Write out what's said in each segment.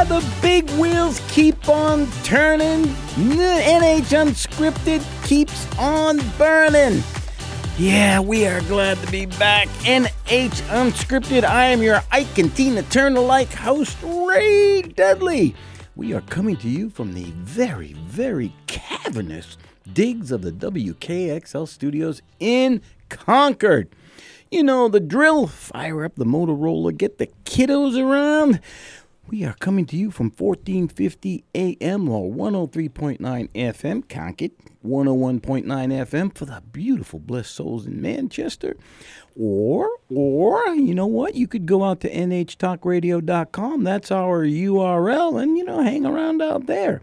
the big wheels keep on turning. NH Unscripted keeps on burning. Yeah, we are glad to be back. NH Unscripted. I am your Ike and Tina Turner-like host, Ray Dudley. We are coming to you from the very, very cavernous digs of the WKXL studios in Concord. You know the drill. Fire up the Motorola, get the kiddos around. We are coming to you from 1450 AM or 103.9 FM, Concord, 101.9 FM for the beautiful blessed souls in Manchester. Or, you know what? You could go out to nhtalkradio.com. That's our URL and, hang around out there.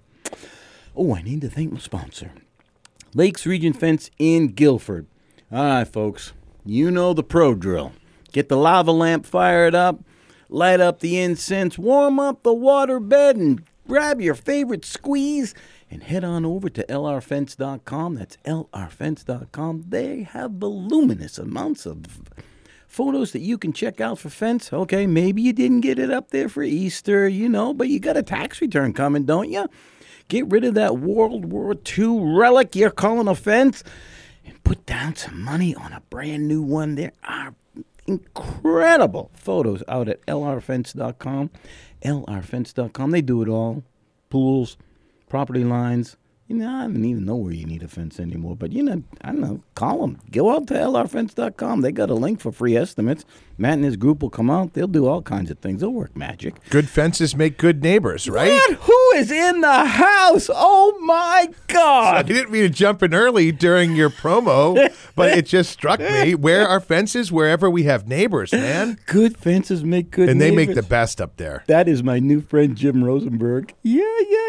Oh, I need to thank my sponsor, Lakes Region Fence in Guilford. All right, folks, you know the pro drill. Get the lava lamp fired up. Light up the incense, warm up the water bed, and grab your favorite squeeze and head on over to lrfence.com. That's lrfence.com. They have voluminous amounts of photos that you can check out for fence. Okay, maybe you didn't get it up there for Easter, but you got a tax return coming, don't you? Get rid of that World War II relic you're calling a fence and put down some money on a brand new one. There are incredible photos out at lrfence.com. lrfence.com. They do it all. Pools, property lines. I don't even know where you need a fence anymore. But, I don't know. Call them. Go out to lrfence.com. They got a link for free estimates. Matt and his group will come out. They'll do all kinds of things. They'll work magic. Good fences make good neighbors, right? What? Who is in the house? Oh, my God. I didn't mean to jump in early during your promo, but it just struck me. Where are fences? Wherever we have neighbors, man. Good fences make good neighbors. And they make the best up there. That is my new friend, Jim Rosenberg. Yeah,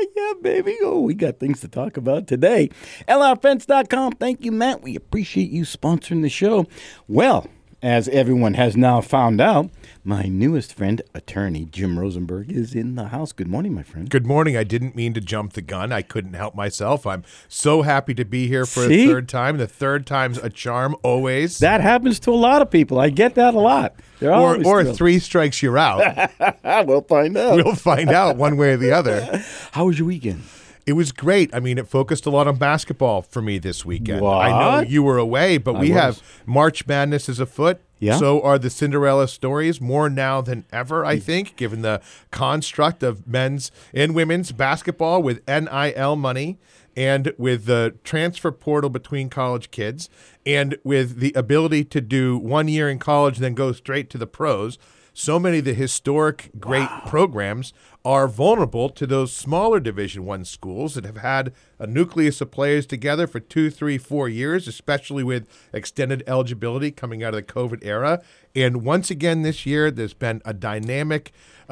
baby. Oh, we got things to talk about today. LRFence.com. Thank you, Matt. We appreciate you sponsoring the show. Well, as everyone has now found out, my newest friend, attorney Jim Rosenberg, is in the house. Good morning, my friend. Good morning. I didn't mean to jump the gun. I couldn't help myself. I'm so happy to be here for a third time. The third time's a charm, always. That happens to a lot of people. I get that a lot. Or three strikes, you're out. We'll find out. We'll find out one way or the other. How was your weekend? It was great. I mean, it focused a lot on basketball for me this weekend. What? I know you were away, but we have March Madness is afoot. Yeah. So are the Cinderella stories, more now than ever, I think, given the construct of men's and women's basketball with NIL money and with the transfer portal between college kids and with the ability to do 1 year in college and then go straight to the pros. So many of the historic great programs are vulnerable to those smaller Division I schools that have had a nucleus of players together for 2, 3, 4 years, especially with extended eligibility coming out of the COVID era. And once again this year, there's been a dynamic,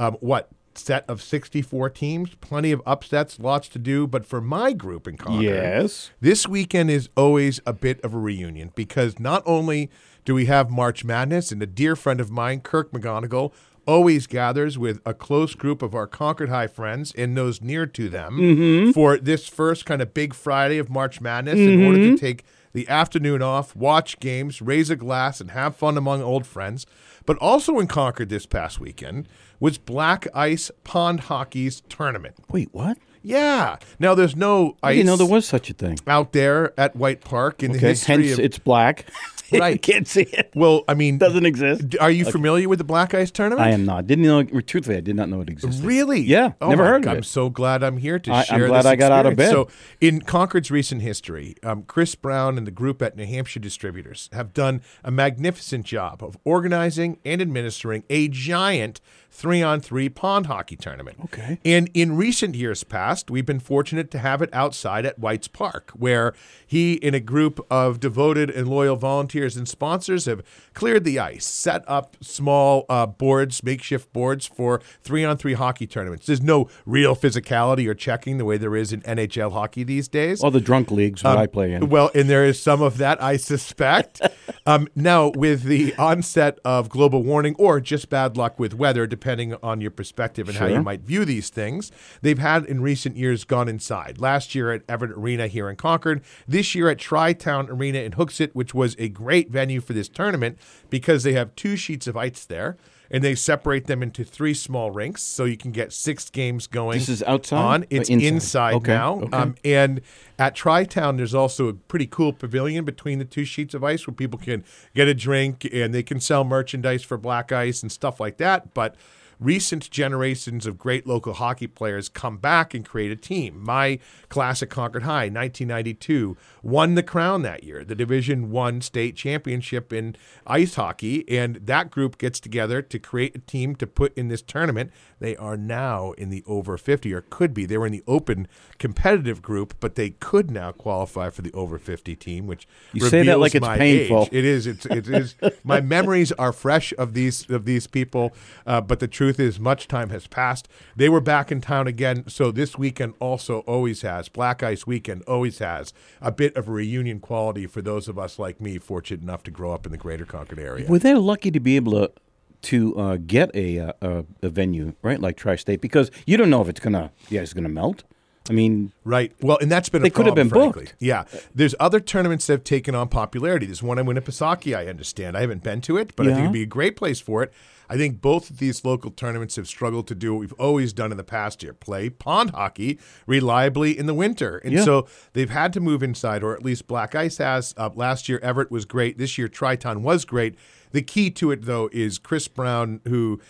set of 64 teams, plenty of upsets, lots to do. But for my group in Concord, this weekend is always a bit of a reunion because not only do we have March Madness, and a dear friend of mine, Kirk McGonigal, always gathers with a close group of our Concord High friends and those near to them for this first kind of big Friday of March Madness in order to take the afternoon off, watch games, raise a glass, and have fun among old friends. But also in Concord this past weekend was Black Ice Pond Hockey's tournament. Wait, what? Yeah. Now, there's no ice. I didn't know there was such a thing out there at White Park in the history hence it's black. Right. You can't see it. Well, I mean, doesn't exist. Are you familiar with the Black Ice tournament? I am not. Didn't know. Truthfully, I did not know it existed. Really? Yeah. Never heard of it. I'm so glad I'm here to share. I'm glad I got out of bed. So, in Concord's recent history, Chris Brown and the group at New Hampshire Distributors have done a magnificent job of organizing and administering a giant 3-on-3 pond hockey tournament. Okay. And in recent years past, we've been fortunate to have it outside at White's Park, where he and a group of devoted and loyal volunteers and sponsors have cleared the ice, set up small boards, makeshift boards for 3-on-3 hockey tournaments. There's no real physicality or checking the way there is in NHL hockey these days. Or the drunk leagues that I play in. Well, and there is some of that, I suspect. Now, with the onset of global warming or just bad luck with weather, depending on your perspective and how you might view these things, they've had in recent years gone inside. Last year at Everett Arena here in Concord, this year at Tri-Town Arena in Hooksett, which was a great venue for this tournament because they have 2 sheets of ice there. and they separate them into 3 small rinks, so you can get 6 games going. This is outside? It's Inside? inside Okay, now. okay. And at Tri-Town, there's also a pretty cool pavilion between the 2 sheets of ice where people can get a drink and they can sell merchandise for Black Ice and stuff like that. But recent generations of great local hockey players come back and create a team. My class at Concord High, 1992, won the crown that year, the Division I state championship in ice hockey, and that group gets together to create a team to put in this tournament. They are now in the over 50, or could be. They were in the open competitive group, but they could now qualify for the over 50 team, which You say that like reveals it's my painful. age. It is. It is. My memories are fresh of these people, but the truth is, much time has passed. They were back in town again, so this weekend also always has, Black Ice weekend always has a bit of a reunion quality for those of us like me, fortunate enough to grow up in the greater Concord area. Well, they're lucky to be able to get a venue, right, like Tri-State, because you don't know if it's gonna melt. I mean, Right. Well, and that's been They a could have problem, been frankly. booked. Yeah. There's other tournaments that have taken on popularity. There's one in Winnipesaukee, I understand. I haven't been to it, but I think Yeah. it'd be a great place for it. I think both of these local tournaments have struggled to do what we've always done in the past year, play pond hockey reliably in the winter. And Yeah. so they've had to move inside, or at least Black Ice has. Last year, Everett was great. This year, Tri-Town was great. The key to it, though, is Chris Brown, who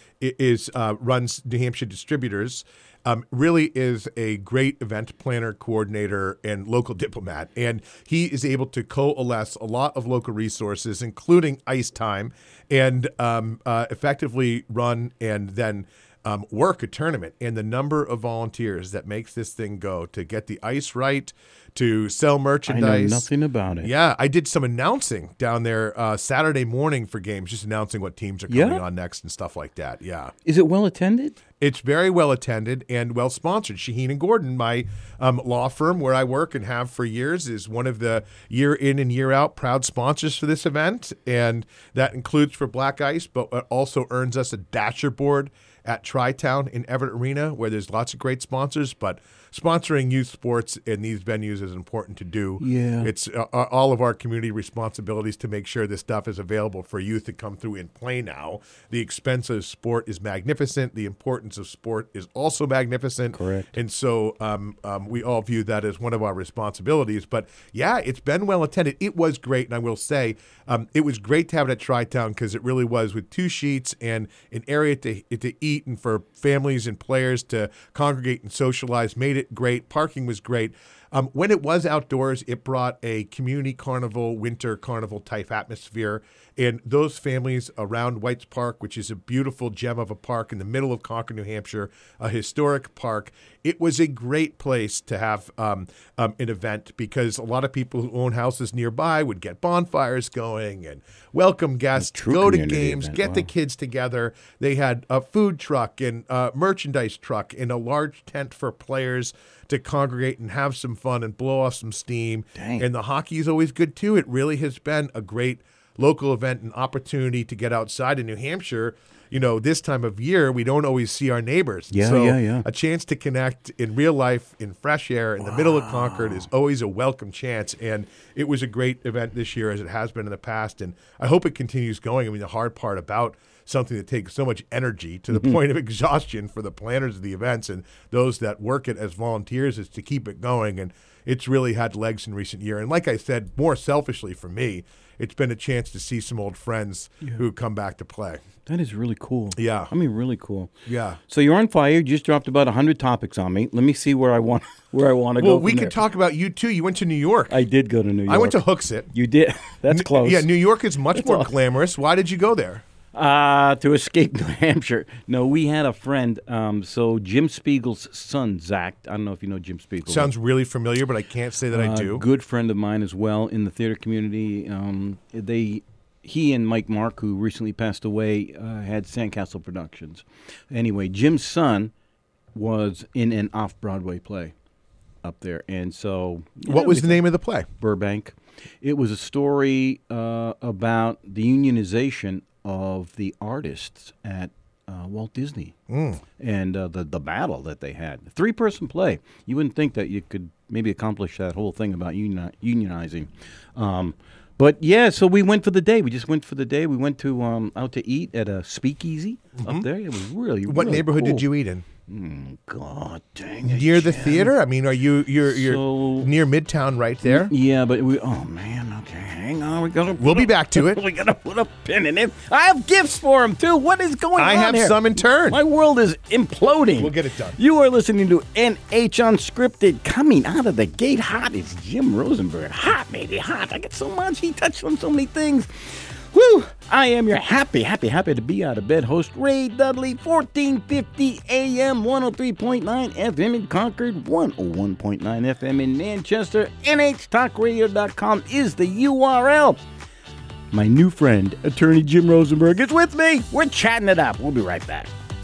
runs New Hampshire Distributors, really is a great event planner, coordinator, and local diplomat. And he is able to coalesce a lot of local resources, including ice time, and effectively run and then work a tournament. And the number of volunteers that makes this thing go to get the ice right, to sell merchandise. I know nothing about it. Yeah, I did some announcing down there Saturday morning for games, just announcing what teams are coming on next and stuff like that. Yeah. Is it well attended? It's very well attended and well sponsored. Shaheen and Gordon, my law firm where I work and have for years, is one of the year in and year out proud sponsors for this event. And that includes for Black Ice, but it also earns us a Dasher board at Tri-Town in Everett Arena, where there's lots of great sponsors. But sponsoring youth sports in these venues is important to do. Yeah. It's all of our community responsibilities to make sure this stuff is available for youth to come through and play now. The expense of sport is magnificent. The importance of sport is also magnificent. Correct. And so we all view that as one of our responsibilities. But, yeah, it's been well attended. It was great, and I will say it was great to have it at Tri-Town because it really was, with 2 sheets and an area to eat and for families and players to congregate and socialize, made it great. Parking was great. When it was outdoors, it brought a community carnival, winter carnival type atmosphere. And those families around White's Park, which is a beautiful gem of a park in the middle of Concord, New Hampshire, a historic park, it was a great place to have an event because a lot of people who own houses nearby would get bonfires going and welcome guests, true go to community games, event. get the Wow. kids together. They had a food truck and a merchandise truck and a large tent for players to congregate and have some fun and blow off some steam. Dang. And the hockey is always good too. It really has been a great local event and opportunity to get outside in New Hampshire. You know, this time of year, we don't always see our neighbors. Yeah, so yeah. a chance to connect in real life, in fresh air, in the middle of Concord is always a welcome chance. And it was a great event this year, as it has been in the past. And I hope it continues going. I mean, the hard part about something that takes so much energy to the point of exhaustion for the planners of the events and those that work it as volunteers is to keep it going. And it's really had legs in recent year. And like I said, more selfishly for me, it's been a chance to see some old friends who come back to play. That is really cool. Yeah. I mean, really cool. Yeah. So you're on fire. You just dropped about 100 topics on me. Let me see where I want to go. Well, we from could there. talk about you too. You went to New York. I did go to New York. I went to Hooksett. You did. That's close. Yeah, New York is much more all. glamorous. Why did you go there? To escape New Hampshire. No, we had a friend. So Jim Spiegel's son, Zach. I don't know if you know Jim Spiegel. Sounds really familiar, but I can't say that I do. Good friend of mine as well in the theater community. He and Mike Mark, who recently passed away, had Sandcastle Productions. Anyway, Jim's son was in an off-Broadway play up there, and so What was the name of the play? Burbank. It was a story about the unionization of the artists at Walt Disney and the battle that they had. 3-person play. You wouldn't think that you could maybe accomplish that whole thing about unionizing. But yeah, so we went for the day. We just went for the day. We went to out to eat at a speakeasy up there. It was really What really neighborhood cool. did you eat in? God dang it! Near the Jim. theater? I mean, you're So- near Midtown right there? Yeah, but we. Oh man, okay, hang on. We'll be back to it. We gotta put a pin in it. I have gifts for him too. What is going on I have here? some in turn. My world is imploding. We'll get it done. You are listening to NH Unscripted. Coming out of the gate hot is Jim Rosenberg. Hot, baby, hot. I got so much. He touched on so many things. Woo! I am your happy to be out of bed host, Ray Dudley, 1450 AM, 103.9 FM in Concord, 101.9 FM in Manchester. NHTalkRadio.com is the URL. My new friend, attorney Jim Rosenberg, is with me. We're chatting it up. We'll be right back.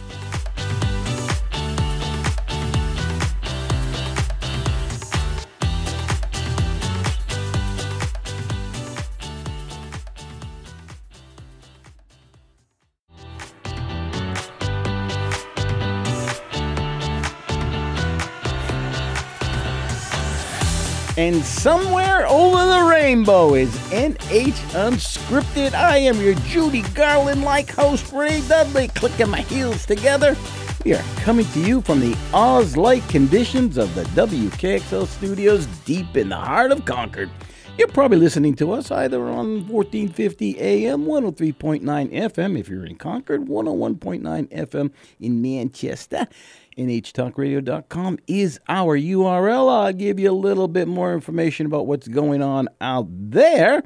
And somewhere over the rainbow is NH Unscripted. I am your Judy Garland-like host, Ray Dudley, clicking my heels together. We are coming to you from the Oz-like conditions of the WKXL studios deep in the heart of Concord. You're probably listening to us either on 1450 AM, 103.9 FM if you're in Concord, 101.9 FM in Manchester. NHTalkRadio.com is our URL. I'll give you a little bit more information about what's going on out there.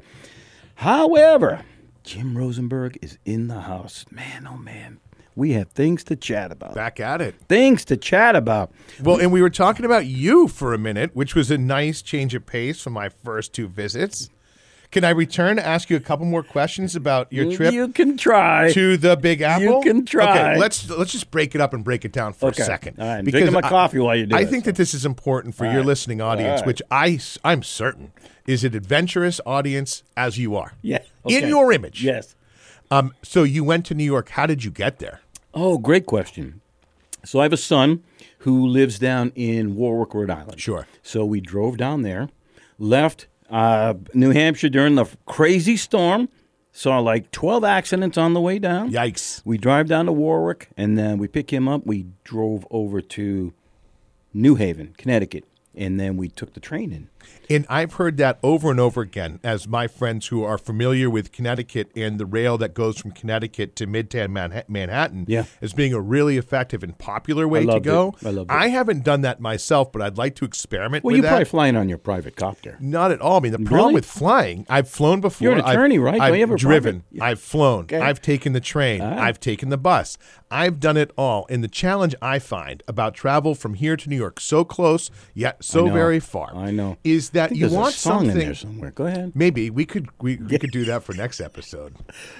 However, Jim Rosenberg is in the house. Man, oh man, we have things to chat about. Back at it. Things to chat about. Well, and we were talking about you for a minute, which was a nice change of pace from my first two visits. Can I return to ask you a couple more questions about your trip You can try. to the Big Apple? You can try. Okay, let's just break it up and break it down for a second. All right, I'm drinking my coffee while you do I it, think so. that this is important for your listening audience, right. which I'm certain is an adventurous audience as you are. Yeah. In okay. your image. Yes. So you went to New York. How did you get there? Oh, great question. So I have a son who lives down in Warwick, Rhode Island. Sure. So we drove down there, left New Hampshire during the crazy storm, saw like 12 accidents on the way down. Yikes. We drive down to Warwick, and then we pick him up. We drove over to New Haven, Connecticut, and then we took the train in. And I've heard that over and over again as my friends who are familiar with Connecticut and the rail that goes from Connecticut to Midtown Manhattan Yeah. as being a really effective and popular way to loved go. it. I loved it. I haven't done that myself, but I'd like to experiment Well, with you're that. probably flying on your private copter. Not at all. I mean, the problem Really? with flying, I've flown before. You're an attorney, right? Don't I've you have a driven. private- I've flown. Okay. I've taken the train. Ah. I've taken the bus. I've done it all. And the challenge I find about travel from here to New York, so close yet so I know. very far, I know. is I that think you there's want a song in something. there somewhere. Go ahead. Maybe we could do that for next episode.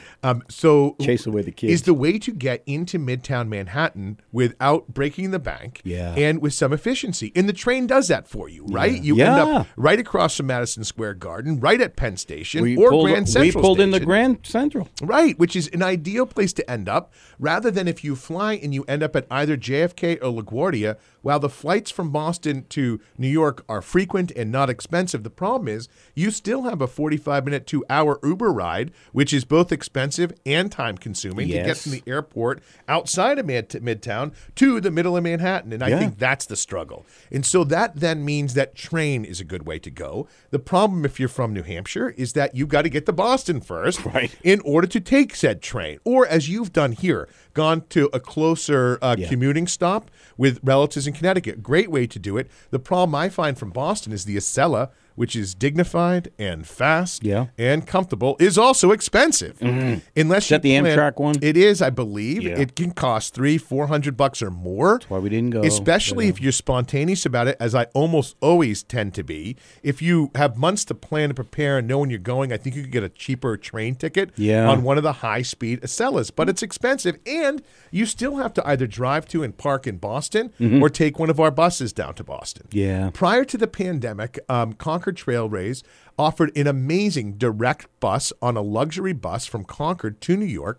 So Chase away the kids. is the way to get into Midtown Manhattan without breaking the bank, Yeah. and with some efficiency. And the train does that for you, right? You Yeah. end up right across from Madison Square Garden, right at Penn Station We or pulled, Grand Central we pulled in the Station. Grand Central. Right, which is an ideal place to end up, rather than if you fly and you end up at either JFK or LaGuardia. While the flights from Boston to New York are frequent and not expensive, the problem is you still have a 45-minute to hour Uber ride, which is both expensive and time-consuming to get Yes. from the airport outside of Midtown to the middle of Manhattan. And I Yeah. think that's the struggle. And so that then means that train is a good way to go. The problem if you're from New Hampshire is that you've got to get to Boston first Right. in order to take said train. Or as you've done here, gone to a closer commuting stop with relatives in Connecticut. Great way to do it. The problem I find from Boston is the Acela, which is dignified and fast Yeah. and comfortable, is also expensive. Unless Is that you the plan- Amtrak one? It is, I believe. Yeah. It can cost $300-400 or more. That's why we didn't go. Especially if you're spontaneous about it, as I almost always tend to be. If you have months to plan and prepare and know when you're going, I think you could get a cheaper train ticket Yeah. on one of the high-speed Acelas. But it's expensive, and you still have to either drive to and park in Boston or take one of our buses down to Boston. Yeah. Prior to the pandemic, Concord Trailways offered an amazing direct bus on a luxury bus from Concord to New York,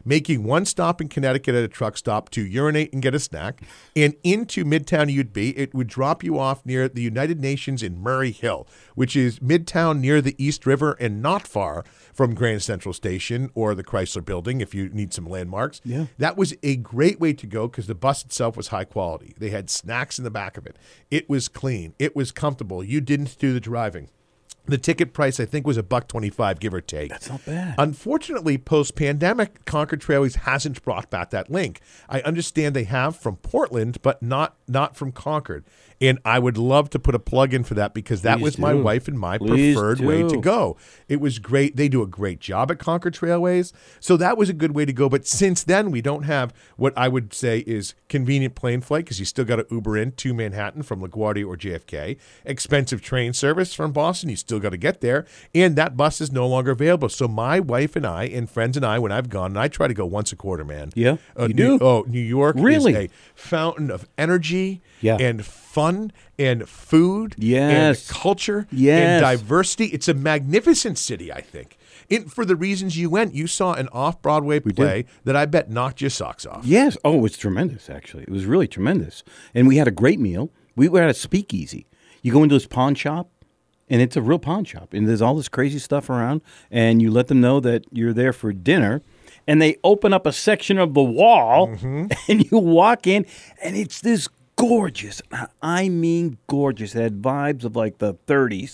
making one stop in Connecticut at a truck stop to urinate and get a snack, and into Midtown you'd be. It would drop you off near the United Nations in Murray Hill, which is Midtown near the East River and not far from Grand Central Station or the Chrysler Building if you need some landmarks. Yeah. That was a great way to go because the bus itself was high quality. They had snacks in the back of it. It was clean. It was comfortable. You didn't do the driving. The ticket price, I think, was $1.25, give or take. That's not bad. Unfortunately, post-pandemic, Concord Trailways hasn't brought back that link. I understand they have from Portland, but not from Concord. And I would love to put a plug in for that because that was my wife and my preferred way to go. It was great. They do a great job at Concord Trailways. So that was a good way to go. But since then, we don't have what I would say is convenient plane flight because you still got to Uber in to Manhattan from LaGuardia or JFK. Expensive train service from Boston. You still got to get there. And that bus is no longer available. So my wife and I and friends and I, when I've gone, and I try to go once a quarter, man. Yeah, you do? Oh, New York Really? is a fountain of energy Yeah. and fun and food Yes. and culture Yes. and diversity. It's a magnificent city, I think. For the reasons you went, you saw an off-Broadway play that I bet knocked your socks off. Yes. Oh, it was tremendous, actually. It was really tremendous. And we had a great meal. We were at a speakeasy. You go into this pawn shop, and it's a real pawn shop. And there's all this crazy stuff around. And you let them know that you're there for dinner. And they open up a section of the wall, and you walk in, and it's this gorgeous. I mean gorgeous. It had vibes of like the 30s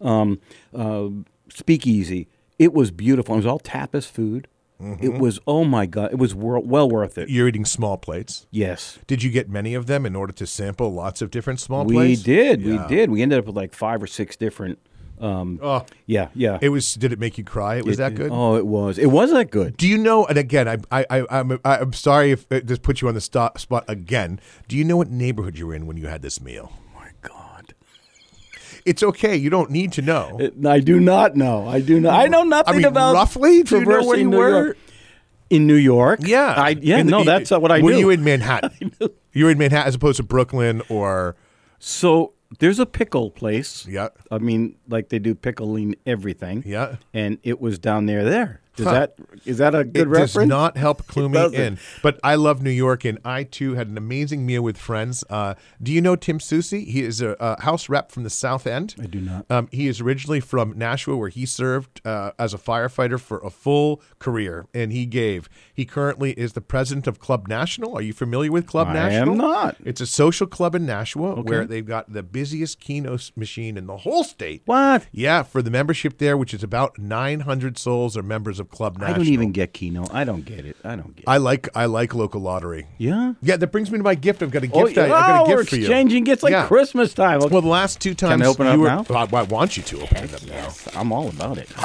speakeasy. It was beautiful. It was all tapas food. It was, oh my God, it was well worth it. You're eating small plates. Yes. Did you get many of them in order to sample lots of different small We plates? did. Yeah. We did. We ended up with like 5 or 6 different. Yeah. It was. Did it make you cry? It was that good? Oh, it was. It was that good. Do you know? And again, I'm sorry if it just put you on the spot again. Do you know what neighborhood you were in when you had this meal? My God. It's okay. You don't need to know. I do not know. I do not. I know nothing I mean, about roughly. Do you know where traversing you New were? York. In New York? Yeah. That's what I knew. Were you in Manhattan? You were in Manhattan as opposed to Brooklyn or. So there's a pickle place. Yeah. I mean, like they do pickling everything. Yeah. And it was down there. Is that a good reference? It does not help clue me doesn't. in. But I love New York, and I, too, had an amazing meal with friends. Do you know Tim Soucy? He is a House rep from the South End. I do not. He is originally from Nashua, where he served as a firefighter for a full career, and he currently is the president of Club National. Are you familiar with Club National? I am not. It's a social club in Nashua where they've got the busiest Keno machine in the whole state. What? Yeah, for the membership there, which is about 900 souls are members of Club National. I don't even get Keno. I don't get it. I like local lottery. Yeah? Yeah, that brings me to my gift. I've got a gift. I've got a we're gift for you. exchanging gifts like Christmas time. Well, the last 2 times I open it up now? I want you to open it up now. Yes, I'm all about it.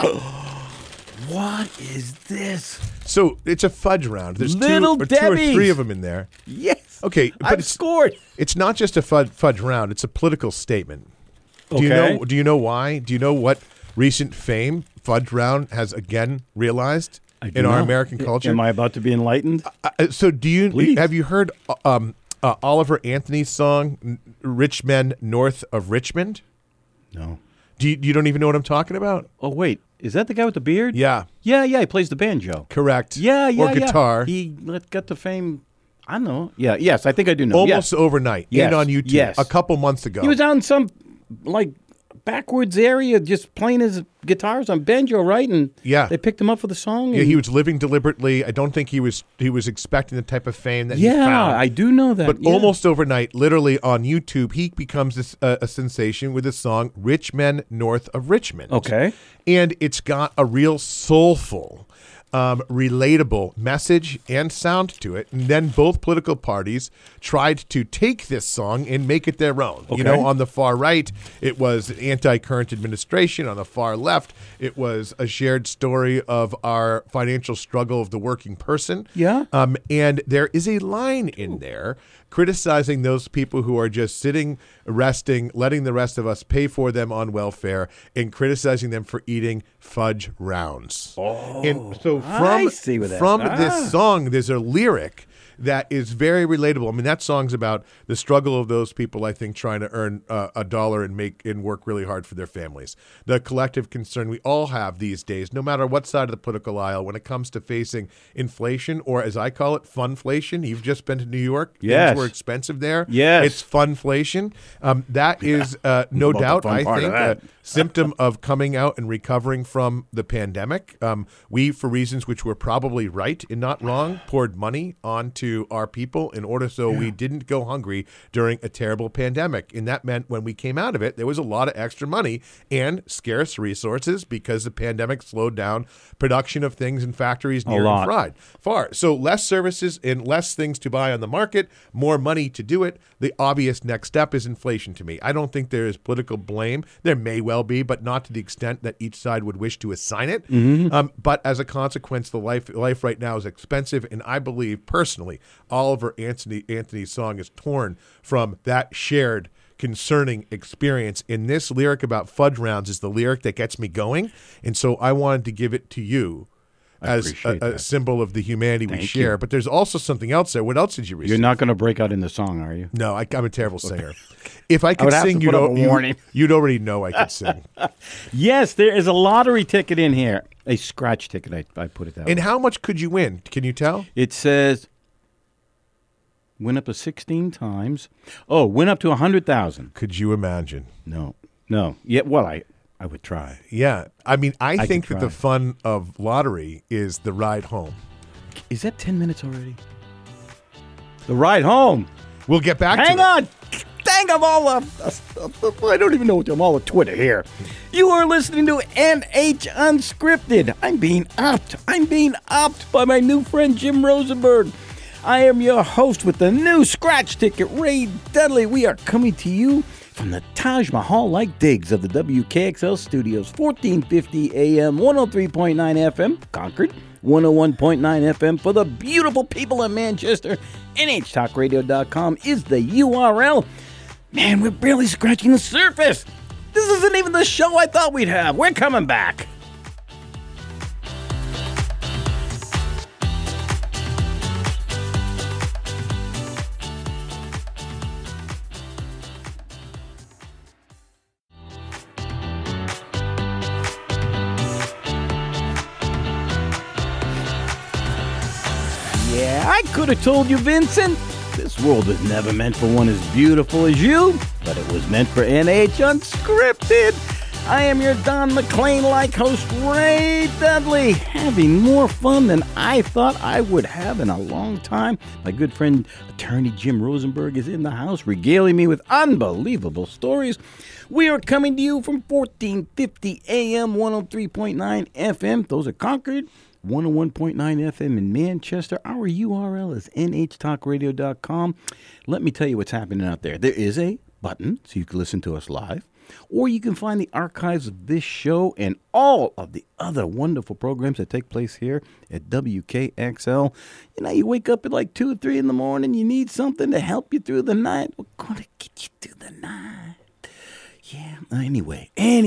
What is this? So it's a fudge round. There's Little 2 or 3 Debbie's. of them in there. Yes. Okay, but I've scored. It's not just a fudge round. It's a political statement. Do Okay. you know why? Do you know what recent fame Fudge Round has again realized in our American culture? Am I about to be enlightened? So Please. have you heard Oliver Anthony's song "Rich Men North of Richmond"? No. You don't even know what I'm talking about? Oh, wait. Is that the guy with the beard? Yeah, Yeah, he plays the banjo. correct. Yeah. Or guitar. He got the fame. I don't know. Yeah, yes, I think I do know. Almost Yes. overnight. Yes. And on YouTube. Yes. A couple months ago. He was out in some, like, backwards area just playing his guitars on banjo, right? And Yeah. they picked him up for the song. Yeah, and- he was living deliberately. I don't think he was expecting the type of fame that he Yeah, found. I do know that. But yeah. almost overnight, literally on YouTube, he becomes a sensation with the song "Rich Men North of Richmond." Okay. And it's got a real soulful, relatable message and sound to it. And then both political parties tried to take this song and make it their own. Okay. You know, on the far right, it was an anti-current administration. On the far left, it was a shared story of our financial struggle of the working person. Yeah. And there is a line in there criticizing those people who are just sitting, resting, letting the rest of us pay for them on welfare, and criticizing them for eating fudge rounds. And so I see with that. from this song, there's a lyric that is very relatable. I mean, that song's about the struggle of those people, I think, trying to earn a dollar and work really hard for their families. The collective concern we all have these days, no matter what side of the political aisle, when it comes to facing inflation, or as I call it, funflation. You've just been to New York. Yes. Things were expensive there. Yes. It's funflation. That is no doubt, I think, a symptom of coming out and recovering from the pandemic. We, for reasons which were probably right and not wrong, poured money onto our people in order so we didn't go hungry during a terrible pandemic. And that meant when we came out of it, there was a lot of extra money and scarce resources because the pandemic slowed down production of things in factories near and far. So less services and less things to buy on the market, more money to do it. The obvious next step is inflation to me. I don't think there is political blame. There may well be, but not to the extent that each side would wish to assign it. But as a consequence, the life right now is expensive, and I believe personally Oliver Anthony's song is torn from that shared concerning experience. And this lyric about fudge rounds is the lyric that gets me going, and so I wanted to give it to you as a symbol of the humanity we share. But there's also something else there. What else did you receive? You're not going to break out in the song, are you? No, I'm a terrible singer. If I could sing, you'd already know I could sing. Yes, there is a lottery ticket in here. A scratch ticket, I put it that way. And how much could you win? Can you tell? It says win up to 16 times. Oh, win up to 100,000. Could you imagine? No. Yeah, well, I would try. Yeah. I mean, I think that the fun of lottery is the ride home. Is that 10 minutes already? The ride home. We'll get back to it. Hang on. Dang, I'm all I don't even know what I'm all of Twitter here. You are listening to NH Unscripted. I'm being upped by my new friend Jim Rosenberg. I am your host with the new scratch ticket, Ray Dudley. We are coming to you from the Taj Mahal-like digs of the WKXL studios, 1450 AM, 103.9 FM, Concord, 101.9 FM for the beautiful people in Manchester. NHTalkRadio.com is the URL. Man, we're barely scratching the surface. This isn't even the show I thought we'd have. We're coming back. Yeah, I could have told you, Vincent. This world was never meant for one as beautiful as you, but it was meant for NH Unscripted. I am your Don McLean-like host, Ray Dudley, having more fun than I thought I would have in a long time. My good friend, attorney Jim Rosenberg, is in the house, regaling me with unbelievable stories. We are coming to you from 1450 AM, 103.9 FM. Those are Concord. 101.9 FM in Manchester. Our URL is nhtalkradio.com. Let me tell you what's happening out there. There is a button so you can listen to us live, or you can find the archives of this show and all of the other wonderful programs that take place here at WKXL. You know, you wake up at like 2 or 3 in the morning, you need something to help you through the night. We're going to get you through the night. Yeah, anyway.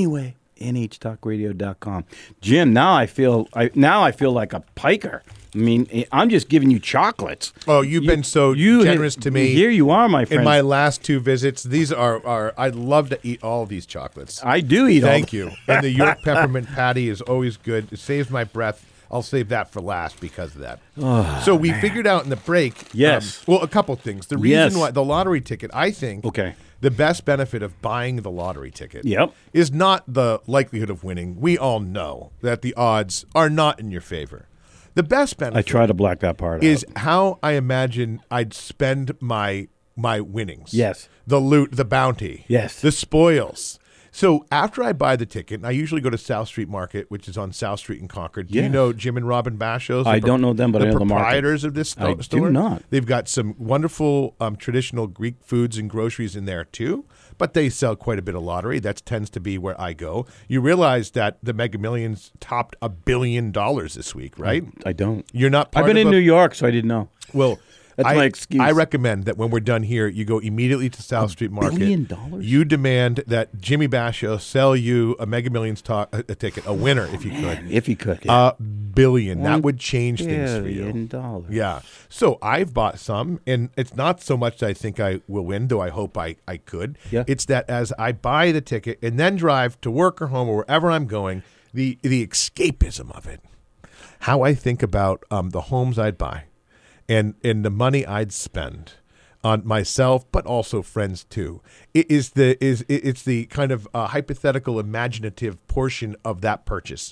NHTalkRadio.com. Jim, now I feel like a piker. I mean, I'm just giving you chocolates. Oh, you've been so generous to me. Here you are, my friend. In my last 2 visits, these are I'd love to eat all of these chocolates. I do eat all. Thank you. And the York peppermint patty is always good. It saves my breath. I'll save that for last because of that. Oh, so we figured out in the break. Yes. Well, a couple things. The reason why the lottery ticket, I think. Okay. The best benefit of buying the lottery ticket is not the likelihood of winning. We all know that the odds are not in your favor. The best benefit, I try to black that part out, is how I imagine I'd spend my winnings. Yes. The loot, the bounty. Yes. The spoils. So after I buy the ticket, and I usually go to South Street Market, which is on South Street in Concord. Do you know Jim and Robin Bashos? I don't know them, but I know the market. Proprietors of this store. I do not. They've got some wonderful traditional Greek foods and groceries in there too, but they sell quite a bit of lottery. That tends to be where I go. You realize that the Mega Millions topped $1 billion this week, right? I don't. You're not part I've been in New York, so I didn't know. Well, that's my excuse. I recommend that when we're done here, you go immediately to South Street Market. $1 billion? You demand that Jimmy Basho sell you a Mega Millions ticket, a winner, if you could. If you could. Yeah. billion. That would change things for you. $1 billion. Yeah. So I've bought some, and it's not so much that I think I will win, though I hope I could. Yeah. It's that as I buy the ticket and then drive to work or home or wherever I'm going, the escapism of it, how I think about the homes I'd buy and the money I'd spend on myself, but also friends too. It's the kind of hypothetical, imaginative portion of that purchase.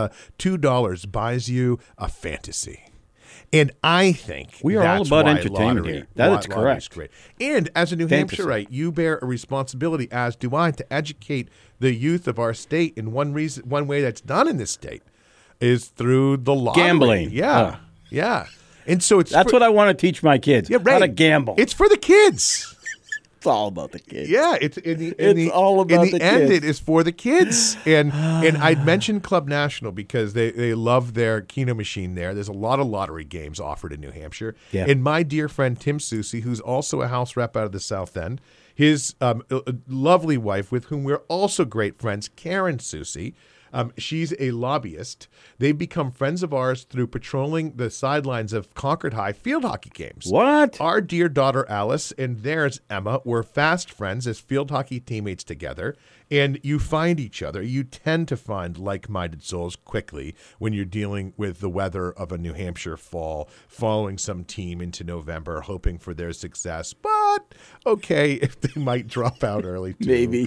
$2 buys you a fantasy. And I think we are all that's about why entertainment here. That is correct. Great. And as a New Hampshireite, you bear a responsibility, as do I, to educate the youth of our state. And one way that's done in this state is through the lottery. Gambling. Yeah, yeah. And so that's what I want to teach my kids. Yeah, right. How to gamble. It's for the kids. It's all about the kids. Yeah, all about in the end, it is for the kids. And I'd mentioned Club National because they love their Keno machine there. There's a lot of lottery games offered in New Hampshire. Yeah. And my dear friend Tim Soucy, who's also a House rep out of the South End, his lovely wife, with whom we're also great friends, Karen Soucy. She's a lobbyist. They've become friends of ours through patrolling the sidelines of Concord High field hockey games. What? Our dear daughter Alice and theirs Emma were fast friends as field hockey teammates together. And you find each other. You tend to find like-minded souls quickly when you're dealing with the weather of a New Hampshire fall, following some team into November, hoping for their success. But okay, if they might drop out early too. Maybe.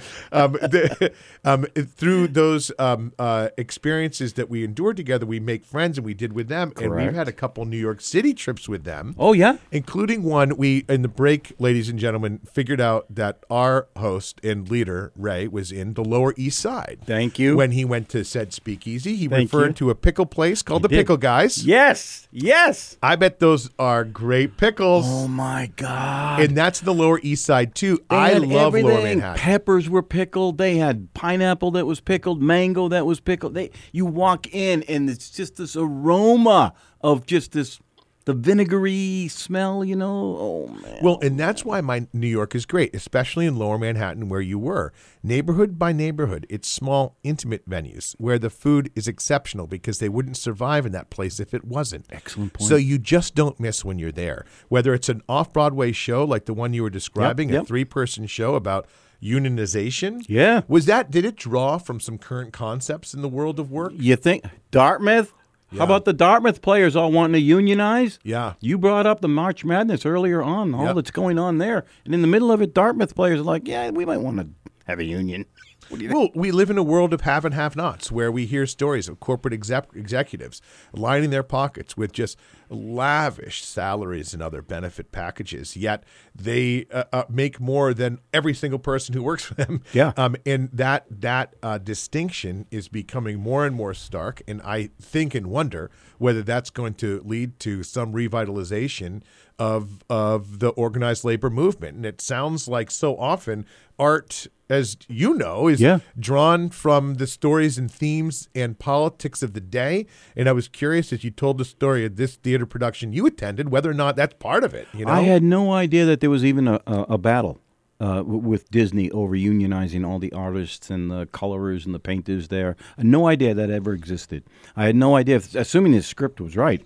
Through those experiences that we endured together, we make friends, and we did with them. Correct. And we've had a couple New York City trips with them. Oh, yeah? Including one, we, in the break, ladies and gentlemen, figured out that our host and leader, Ray, was in the Lower East Side. Thank you. When he went to said speakeasy, he Thank referred you. to a pickle place called the Pickle Guys. Yes. Yes. I bet those are great pickles. Oh, my God. And that's the Lower East Side, too. They I had love everything. Lower Manhattan. Peppers were pickled. They had pineapple that was pickled, mango that was pickled. You walk in, and it's just this aroma of just the vinegary smell, Oh, man. Well, and that's why my New York is great, especially in Lower Manhattan where you were. Neighborhood by neighborhood, it's small, intimate venues where the food is exceptional because they wouldn't survive in that place if it wasn't. Excellent point. So you just don't miss when you're there. Whether it's an off-Broadway show like the one you were describing, Yep. a 3-person show about unionization. Yeah. Did it draw from some current concepts in the world of work? You think Dartmouth? Yeah. How about the Dartmouth players all wanting to unionize? Yeah. You brought up the March Madness earlier on, all Yep. that's going on there. And in the middle of it, Dartmouth players are like, yeah, we might want to have a union. What do you think? Well, we live in a world of have and have-nots where we hear stories of corporate executives lining their pockets with just lavish salaries and other benefit packages, yet they make more than every single person who works for them. Yeah. And that distinction is becoming more and more stark, and I think and wonder whether that's going to lead to some revitalization of the organized labor movement. And it sounds like so often art, as you know, is drawn from the stories and themes and politics of the day. And I was curious, as you told the story of this theater production you attended, whether or not that's part of it. I had no idea that there was even a battle with Disney over unionizing all the artists and the colorers and the painters there. I had no idea that ever existed. I had no idea, assuming his script was right,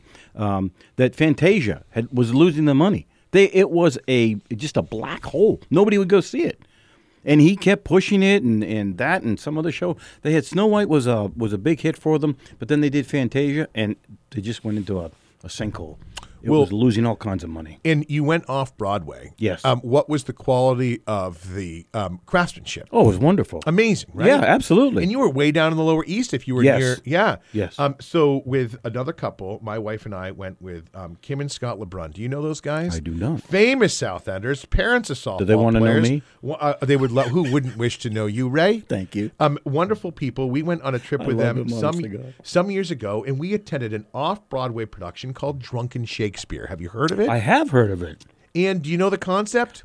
that Fantasia was losing the money. It was just a black hole. Nobody would go see it. And he kept pushing it, and that and some other show. They had Snow White was a big hit for them, but then they did Fantasia, and they just went into a sinkhole. It was losing all kinds of money. And you went off Broadway. Yes. What was the quality of the craftsmanship? Oh, it was wonderful. Amazing, right? Yeah, absolutely. And you were way down in the Lower East if you were Yes. near. Yeah. Yes. So with another couple, my wife and I went with Kim and Scott LeBrun. Do you know those guys? I do not. Famous South Enders, parents of softball Do they want to know players. me? They would love. Who wouldn't wish to know you, Ray? Thank you. Wonderful people. We went on a trip with love them them, honest to God. some years ago, and we attended an off-Broadway production called Drunken Shakespeare. Have you heard of it? I have heard of it. And do you know the concept?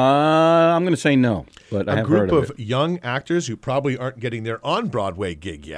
I'm going to say no, but I A have group heard of of it. young actors who probably aren't getting their on-Broadway gig yet,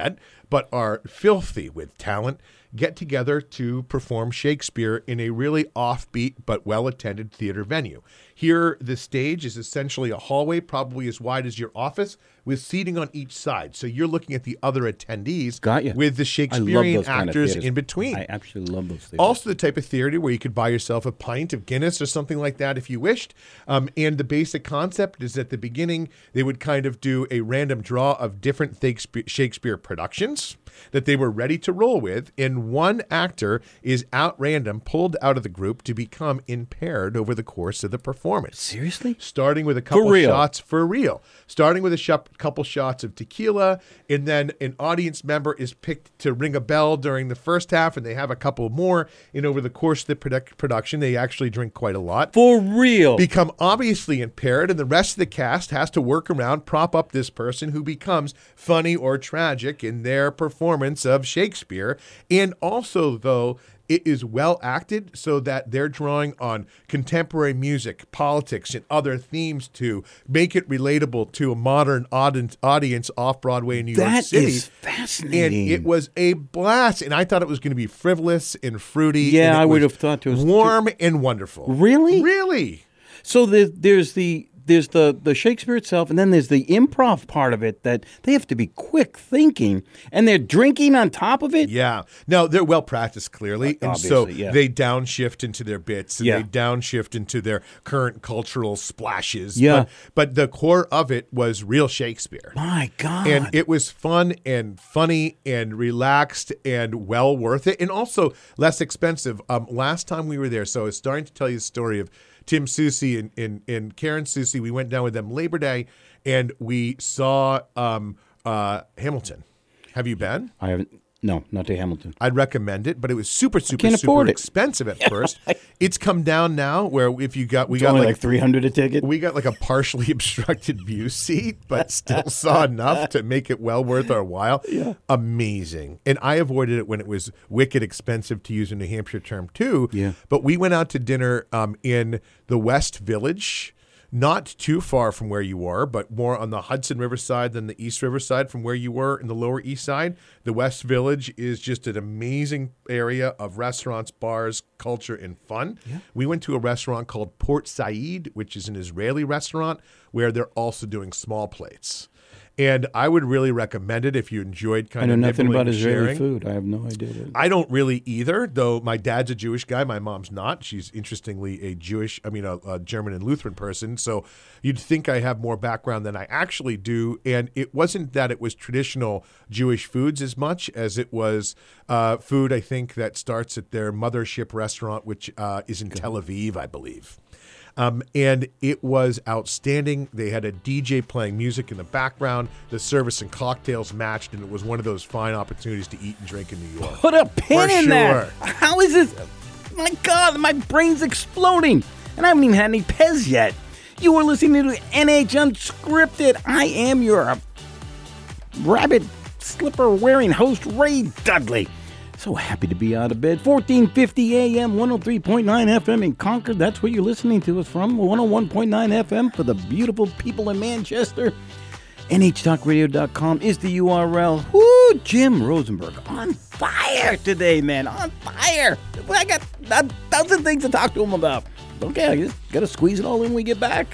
but are filthy with talent, get together to perform Shakespeare in a really offbeat but well-attended theater venue. Here, the stage is essentially a hallway, probably as wide as your office, with seating on each side. So you're looking at the other attendees Got you. with the I love Shakespearean those kind of actors theaters. in between. I absolutely love those theaters. Also the type of theater where you could buy yourself a pint of Guinness or something like that if you wished. And the basic concept is at the beginning, they would kind of do a random draw of different Shakespeare productions that they were ready to roll with. And one actor is at random pulled out of the group to become impaired over the course of the performance. Seriously? Starting with a couple real? shots for real. Starting with a couple shots of tequila, and then an audience member is picked to ring a bell during the first half, and they have a couple more. And over the course of the production, they actually drink quite a lot. For real? Become obviously impaired, and the rest of the cast has to work around, prop up this person who becomes funny or tragic in their performance of Shakespeare. And also, though, it is well acted so that they're drawing on contemporary music, politics, and other themes to make it relatable to a modern audience off Broadway in New York City. That is fascinating. And it was a blast. And I thought it was going to be frivolous and fruity. Yeah, and I would was have thought it was warm and wonderful. Really? Really. So there's the Shakespeare itself, and then there's the improv part of it that they have to be quick thinking, and they're drinking on top of it. Yeah. No, they're well practiced, clearly. And so Obviously, yeah. they downshift into their bits and Yeah. they downshift into their current cultural splashes. Yeah. But the core of it was real Shakespeare. My God. And it was fun and funny and relaxed and well worth it, and also less expensive. Last time we were there, so I was starting to tell you the story of Tim Soucy and Karen Soucy. We went down with them Labor Day, and we saw Hamilton. Have you been? I haven't. No, not to Hamilton. I'd recommend it, but it was super can't afford it. expensive at first. It's come down now where if you got, we It's got only like like $300 a ticket. we got like a partially obstructed view seat, but still saw enough to make it well worth our while. Yeah. Amazing. And I avoided it when it was wicked expensive, to use a New Hampshire term too. Yeah. But we went out to dinner in the West Village, not too far from where you were, but more on the Hudson River side than the East River side from where you were in the Lower East Side. The West Village is just an amazing area of restaurants, bars, culture, and fun. Yeah. We went to a restaurant called Port Said, which is an Israeli restaurant where they're also doing small plates. And I would really recommend it if you enjoyed I kind know of nothing nibbling about and Israeli sharing. food. I have no idea. I don't really either, though my dad's a Jewish guy. My mom's not. She's interestingly a German and Lutheran person. So you'd think I have more background than I actually do. And it wasn't that it was traditional Jewish foods as much as it was food, I think, that starts at their mothership restaurant, which is in Tel Aviv, I believe. And it was outstanding. They had a DJ playing music in the background. The service and cocktails matched, and it was one of those fine opportunities to eat and drink in New York. Put a pin For in sure. that. How is this? My God, my brain's exploding. And I haven't even had any Pez yet. You are listening to NH Unscripted. I am your rabbit slipper wearing host, Ray Dudley. So happy to be out of bed. 1450 AM, 103.9 FM in Concord. That's where you're listening to us from. 101.9 FM for the beautiful people in Manchester. NHTalkRadio.com is the URL. Woo, Jim Rosenberg on fire today, man. On fire. I got a thousand things to talk to him about. Okay, I just got to squeeze it all in when we get back.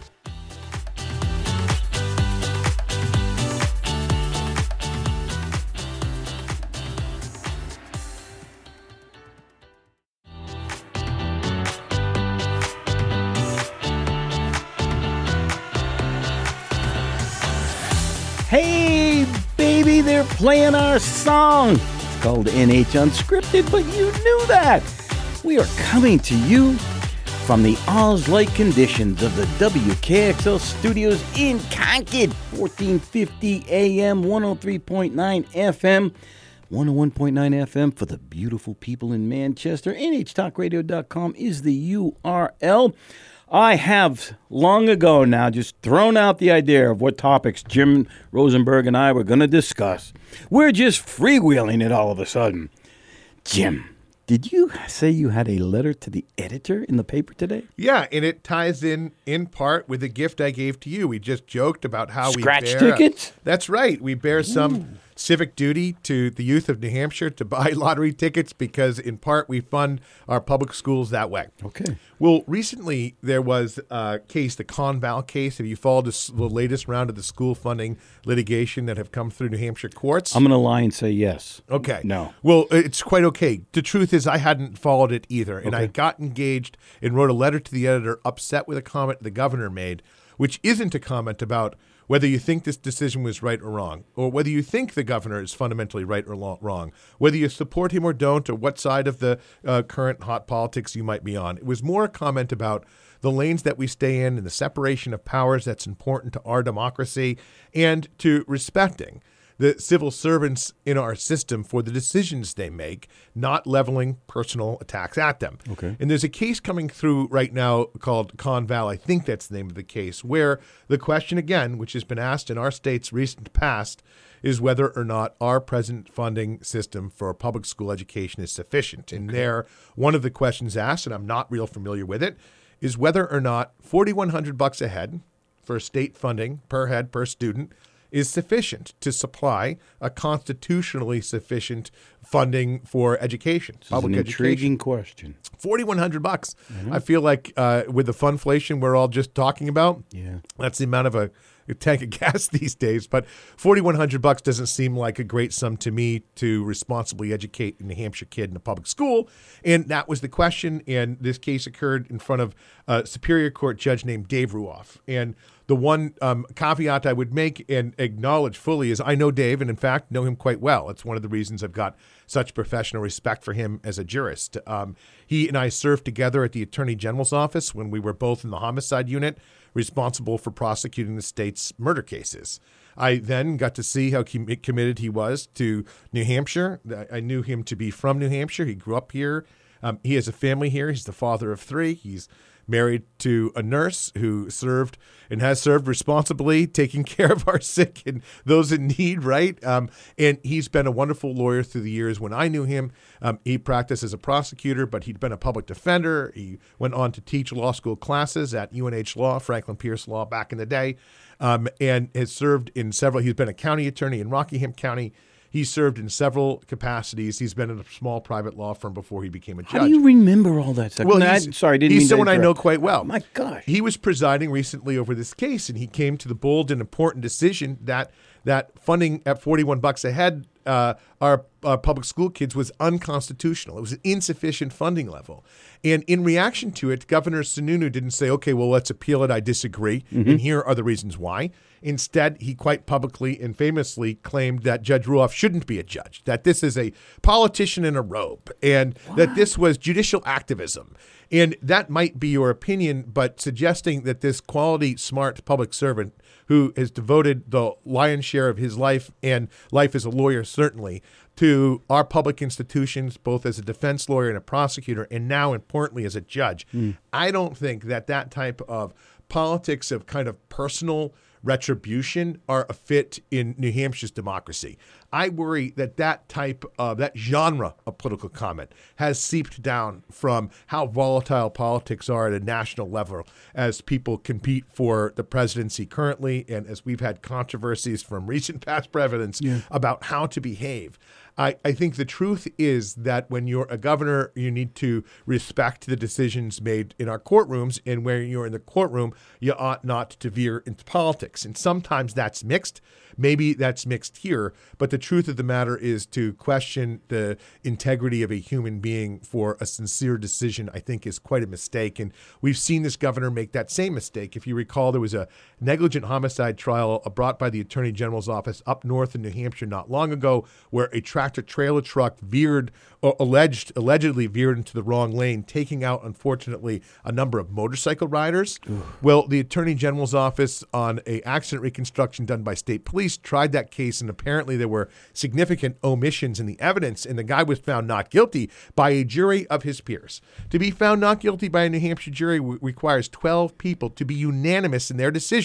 Hey, baby, they're playing our song. It's called NH Unscripted, but you knew that. We are coming to you from the Oz-like conditions of the WKXL studios in Concord. 1450 AM, 103.9 FM, 101.9 FM for the beautiful people in Manchester. NHTalkRadio.com is the URL. I have long ago now just thrown out the idea of what topics Jim Rosenberg and I were going to discuss. We're just freewheeling it all of a sudden. Jim, did you say you had a letter to the editor in the paper today? Yeah, and it ties in part with the gift I gave to you. We just joked about how Scratch we bear tickets? That's right. We bear some civic duty to the youth of New Hampshire to buy lottery tickets because, in part, we fund our public schools that way. Okay. Well, recently there was a case, the Conval case. Have you followed the latest round of the school funding litigation that have come through New Hampshire courts? I'm going to lie and say yes. Okay. No. Well, it's quite okay. The truth is I hadn't followed it either, and I got engaged and wrote a letter to the editor upset with a comment the governor made, which isn't a comment about whether you think this decision was right or wrong, or whether you think the governor is fundamentally right or wrong, whether you support him or don't, or what side of the current hot politics you might be on. It was more a comment about the lanes that we stay in and the separation of powers that's important to our democracy and to respecting the civil servants in our system for the decisions they make, not leveling personal attacks at them. Okay. And there's a case coming through right now called Conval, I think that's the name of the case, where the question again, which has been asked in our state's recent past, is whether or not our present funding system for public school education is sufficient. And there, one of the questions asked, and I'm not real familiar with it, is whether or not $4,100 a head for state funding per head per student is sufficient to supply a constitutionally sufficient funding for education, public an education. intriguing question. $4,100. I feel like with the funflation we're all just talking about, that's the amount of a tank of gas these days. But $4,100 doesn't seem like a great sum to me to responsibly educate a New Hampshire kid in a public school. And that was the question. And this case occurred in front of a Superior Court judge named Dave Ruoff. And the one caveat I would make and acknowledge fully is I know Dave, and in fact know him quite well. It's one of the reasons I've got such professional respect for him as a jurist. He and I served together at the Attorney General's office when we were both in the homicide unit, responsible for prosecuting the state's murder cases. I then got to see how committed he was to New Hampshire. I knew him to be from New Hampshire. He grew up here. He has a family here. He's the father of 3. He's married to a nurse who served and has served responsibly, taking care of our sick and those in need, right? And he's been a wonderful lawyer through the years. When I knew him, he practiced as a prosecutor, but he'd been a public defender. He went on to teach law school classes at UNH Law, Franklin Pierce Law back in the day, and has served in several. He's been a county attorney in Rockingham County. He's served in several capacities. He's been in a small private law firm before he became a judge. How do you remember all that stuff? Well, he's someone I know quite well. My gosh. He was presiding recently over this case, and he came to the bold and important decision that funding at $41 a head our public school kids was unconstitutional. It was an insufficient funding level. And in reaction to it, Governor Sununu didn't say, okay, well, let's appeal it. I disagree. And here are the reasons why. Instead, he quite publicly and famously claimed that Judge Ruoff shouldn't be a judge, that this is a politician in a robe, and that this was judicial activism. And that might be your opinion, but suggesting that this quality, smart public servant who has devoted the lion's share of his life and life as a lawyer, certainly, to our public institutions, both as a defense lawyer and a prosecutor, and now, importantly, as a judge, I don't think that type of politics of kind of personal retribution are a fit in New Hampshire's democracy. I worry that type of, that genre of political comment has seeped down from how volatile politics are at a national level as people compete for the presidency currently, and as we've had controversies from recent past presidents about how to behave. I think the truth is that when you're a governor, you need to respect the decisions made in our courtrooms, and when you're in the courtroom, you ought not to veer into politics. And sometimes that's mixed. Maybe that's mixed here, but the truth of the matter is to question the integrity of a human being for a sincere decision, I think, is quite a mistake. And we've seen this governor make that same mistake. If you recall, there was a negligent homicide trial brought by the Attorney General's office up north in New Hampshire not long ago, where a tractor-trailer truck allegedly veered into the wrong lane, taking out, unfortunately, a number of motorcycle riders. Well, the Attorney General's office, on an accident reconstruction done by state police, tried that case, and apparently there were significant omissions in the evidence, and the guy was found not guilty by a jury of his peers. To be found not guilty by a New Hampshire jury requires 12 people to be unanimous in their decision.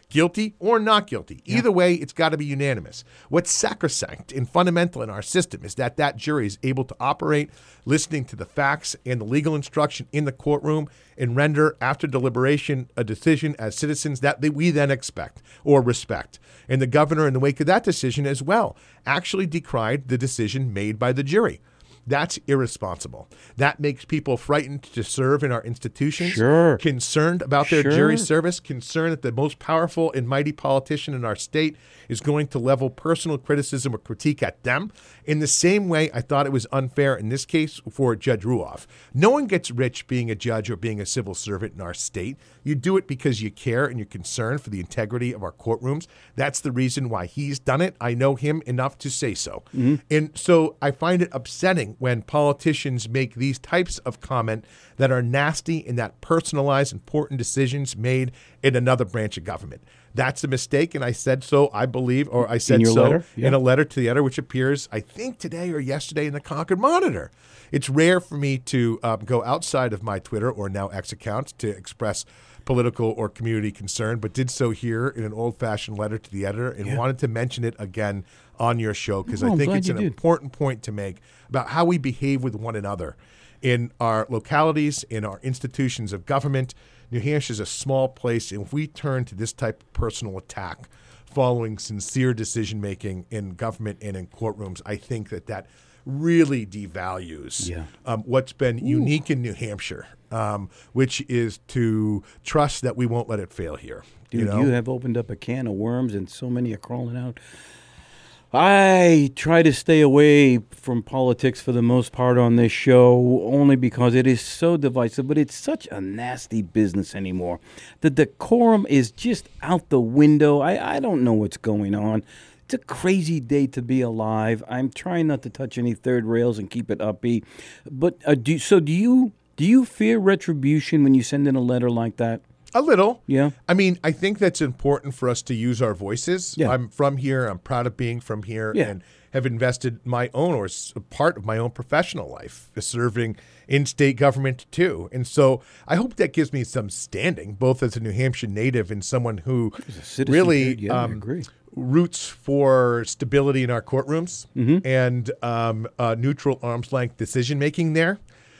guilty or not guilty. Either way, it's got to be unanimous. What's sacrosanct and fundamental in our system is that that jury is able to operate, listening to the facts and the legal instruction in the courtroom, and render, after deliberation, a decision as citizens that we then expect or respect. And the governor, in the wake of that decision as well, actually decried the decision made by the jury. That's irresponsible. That makes people frightened to serve in our institutions, concerned about their jury service, concerned that the most powerful and mighty politician in our state is going to level personal criticism or critique at them. In the same way, I thought it was unfair in this case for Judge Ruoff. No one gets rich being a judge or being a civil servant in our state. You do it because you care and you're concerned for the integrity of our courtrooms. That's the reason why he's done it. I know him enough to say so. And so I find it upsetting when politicians make these types of comment that are nasty and that personalize important decisions made in another branch of government. That's a mistake, and I said so, I believe, or I said so in a letter to the editor, which appears, I think, today or yesterday in the Concord Monitor. It's rare for me to go outside of my Twitter or now X account to express political or community concern, but did so here in an old-fashioned letter to the editor and wanted to mention it again on your show because I think it's an important point to make about how we behave with one another in our localities, in our institutions of government. New Hampshire is a small place, and if we turn to this type of personal attack following sincere decision-making in government and in courtrooms, I think that really devalues what's been unique in New Hampshire, which is to trust that we won't let it fail here. Dude, you have opened up a can of worms, and so many are crawling out. I try to stay away from politics for the most part on this show, only because it is so divisive, but it's such a nasty business anymore. The decorum is just out the window. I don't know what's going on. It's a crazy day to be alive. I'm trying not to touch any third rails and keep it upbeat. But do you fear retribution when you send in a letter like that? A little. Yeah. I mean, I think that's important for us to use our voices. Yeah. I'm from here. I'm proud of being from here and have invested my own or part of my own professional life serving in state government too. And so I hope that gives me some standing, both as a New Hampshire native and someone who really roots for stability in our courtrooms and neutral arm's length decision making there.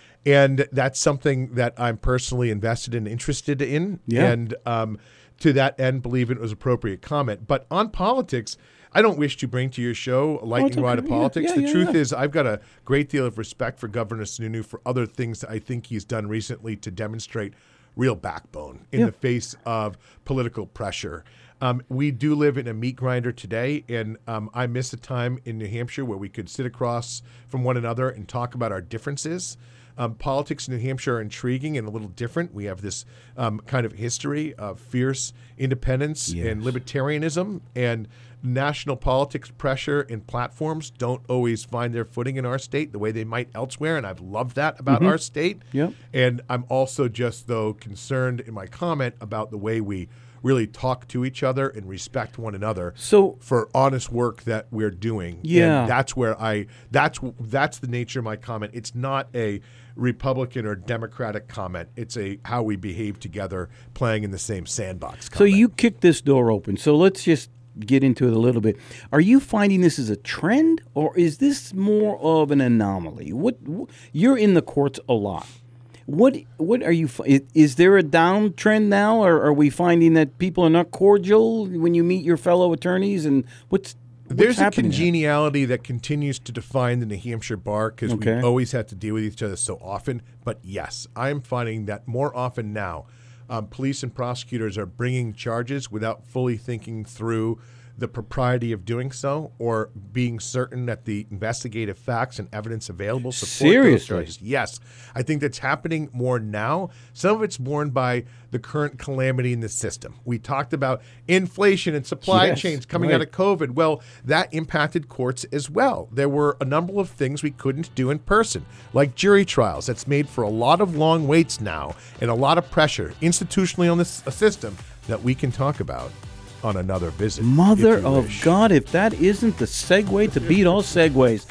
And that's something that I'm personally invested and interested in. Yeah. And to that end, believe it was appropriate comment. But on politics, I don't wish to bring to your show a lightning rod of politics. The truth is I've got a great deal of respect for Governor Sununu for other things that I think he's done recently to demonstrate real backbone in the face of political pressure. We do live in a meat grinder today, and I miss a time in New Hampshire where we could sit across from one another and talk about our differences. Politics in New Hampshire are intriguing and a little different. We have this kind of history of fierce independence and libertarianism, and national politics pressure and platforms don't always find their footing in our state the way they might elsewhere, and I've loved that about our state. And I'm also just, though, concerned in my comment about the way we really talk to each other and respect one another for honest work that we're doing. And that's where that's the nature of my comment. It's not a Republican or Democratic comment. It's a how we behave together playing in the same sandbox comment. So you kicked this door open. So let's just get into it a little bit. Are you finding this as a trend, or is this more of an anomaly? What you're in the courts a lot. What are you? Is there a downtrend now, or are we finding that people are not cordial when you meet your fellow attorneys? And there's a congeniality that continues to define the New Hampshire bar because we always have to deal with each other so often. But yes, I'm finding that more often now, police and prosecutors are bringing charges without fully thinking through the propriety of doing so or being certain that the investigative facts and evidence available support those charges. Yes, I think that's happening more now. Some of it's borne by the current calamity in the system. We talked about inflation and supply chains coming out of COVID. Well, that impacted courts as well. There were a number of things we couldn't do in person, like jury trials. That's made for a lot of long waits now and a lot of pressure institutionally on this system that we can talk about on another visit. Mother of God, if that isn't the segue to beat all segues.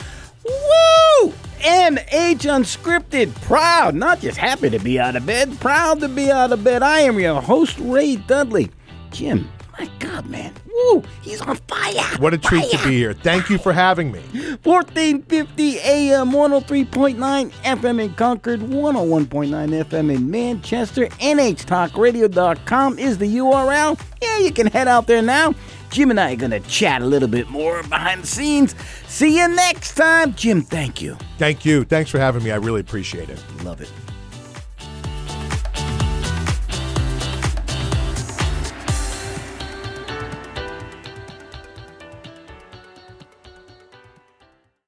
Woo! NH Unscripted, proud, not just happy to be out of bed, proud to be out of bed. I am your host, Ray Dudley. Jim, My God, man. Woo, he's on fire. What a treat to be here. Thank you for having me. 1450 AM, 103.9 FM in Concord, 101.9 FM in Manchester. NHTalkRadio.com is the URL. Yeah, you can head out there now. Jim and I are going to chat a little bit more behind the scenes. See you next time. Jim, thank you. Thank you. Thanks for having me. I really appreciate it. Love it.